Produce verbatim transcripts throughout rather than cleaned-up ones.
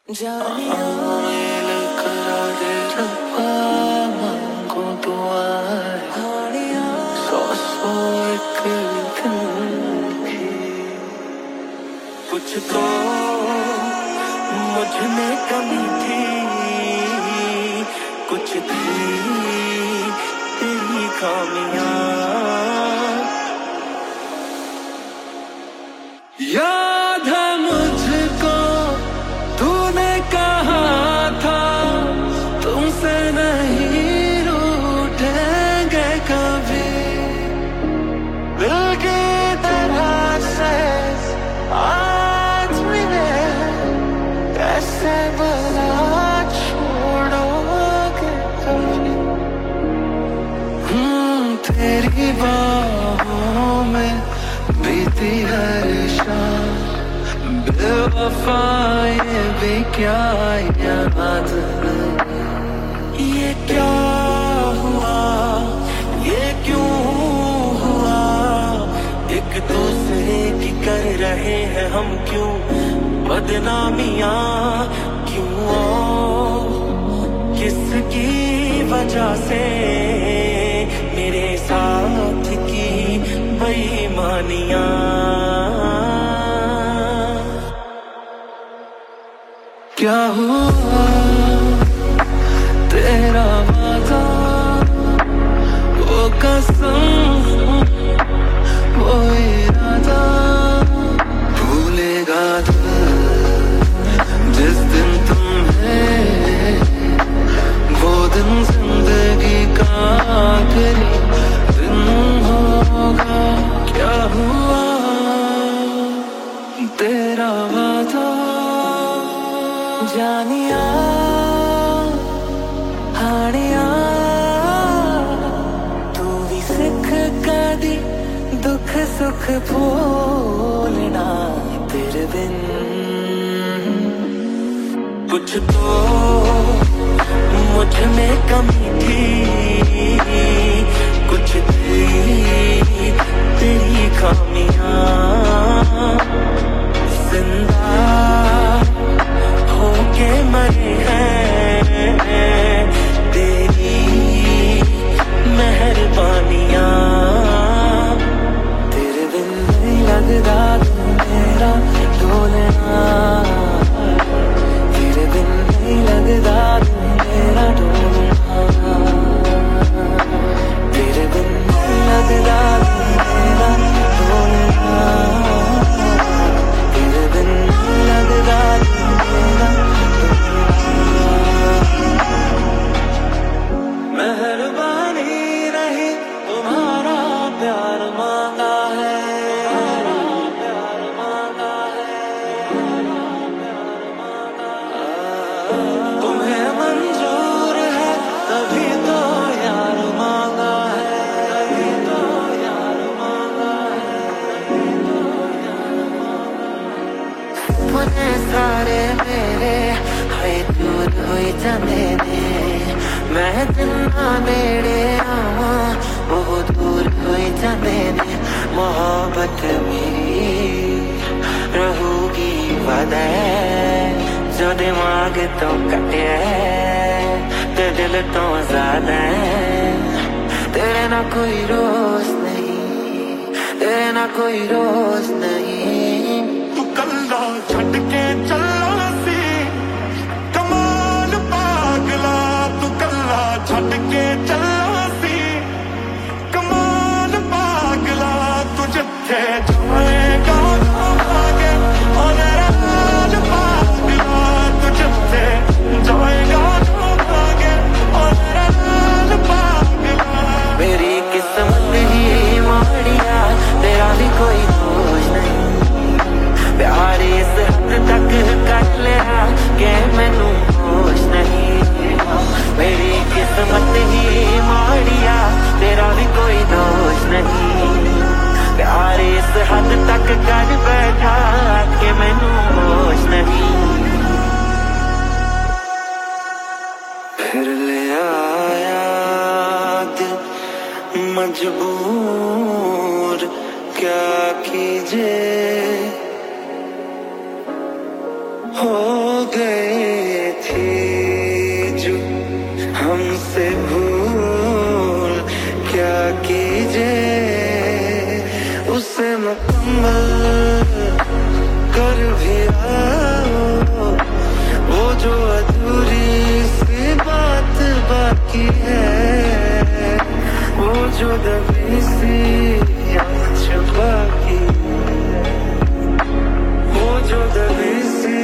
जानिया करा दे रब्बा मांगो दुआएं हानिया सौ सौ एक दिन की कुछ तो मुझ में कमी थी कुछ थी तेरी खामियां याद है मुझको तूने कहा था तुमसे नहीं रूठेंगे कभी दिल की तरह से आज मिले कैसे भला छोड़ोगे कभी हम्म तेरी बाहों में बीती हर शाम बेवफा ये भी क्या याद ये क्या हुआ ये क्यों हुआ एक दूसरे की कर रहे हैं हम क्यों बदनामियां क्यों किसकी वजह से मेरे साथ की बेईमानियां क्या हुआ तेरा वादा वो कसम वो इरादा भूलेगा दिल जिस दिन तुम्हें वो दिन जिंदगी का आखिरी दिन होगा क्या हुआ तेरा वादा जानिया हानिया तू भी सिख कदी दुख सुख भूलना तेरे बिन कुछ तो मुझ में कमी थी कुछ थी तेरी खामियां जिंदा होके मरे हैं तेरी मेहरबानियां तेरे बिन नहीं लगदा तू मेरा ढोलना तेरे बिन नहीं लगदा तू मेरा ढोलना तेरे बिन नहीं लगदा तू मेरा ढोलना तेरे बिन नहीं लगदा मेहरबानी रही तुम्हारा प्यार मांगा है प्यार मांगा है तुम्हें मंजूर है तभी तो यार मांगा है तभी तो यार मांगा है सपने सारे मेरे हाय दूर हुई जाने दे मैं जिन्ना नेड़े आवा वो दूर हुई जाने दे मोहब्बत मेरी रहूगी वादा जो दिमाग तो कटे ते दिल तो ज्यादा तेरे ना कोई रोज नहीं तेरे ना कोई रोज नहीं तू कल्ला छट के चला सी कमाल पागला तू कल्ला छट के चला सी कमाल पागला तू जिथे जाएगा आगे और राज पागला तू जिथे जाएगा आगे और राज पागला मेरी किस्मत ही माड़िया तेरा भी कोई दोष नहीं प्यार इस हद तक कर लिया कि मैनू होश नहीं मेरी किस्मत ही माड़िया तेरा भी कोई दोष नहीं प्यार इस हद तक कर बैठा कि मैनू होश नहीं फिर ले आया दिल मजबूर क्या कीजिए हो गए थे जो हमसे भूल क्या कीजिए, उसे मुकम्मल कर भी आओ, वो जो अधूरी सी बात बाकी है, वो जो दबी सी आँच बाकी है, वो जो दबी सी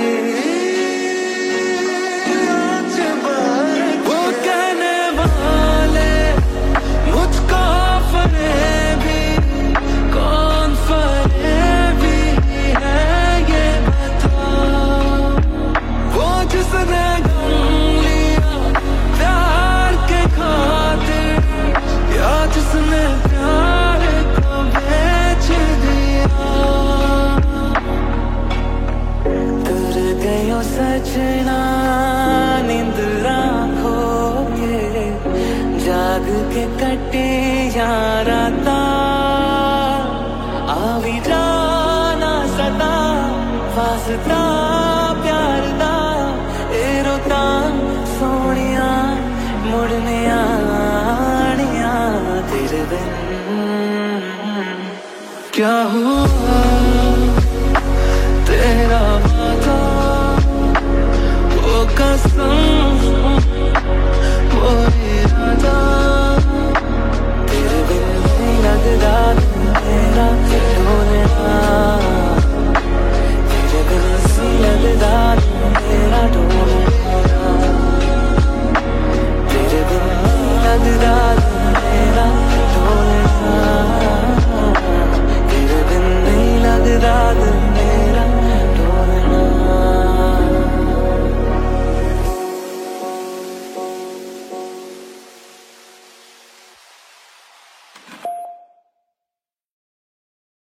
आँच बाकी। वो कहने वाले मुझको फरेबी, कौन फरेबी है ये बता, वो जिसने गम लिया प्यार के खातिर, या जिसने प्यार को बेच दिया। तुर गयो सजना नींद आँखों के, जाग के कटे याराता, आवी जाना सदा वास्ता प्यार दा, ए रोता सोनिया मुड़ने आनिया तेरे बिन। क्या हुआ तेरा वादा, वो कसम वो इरादा, तेरे बिन नहीं लगदा मेरा ढोलना, तेरे बिन नहीं लगदा मेरा ढोलना।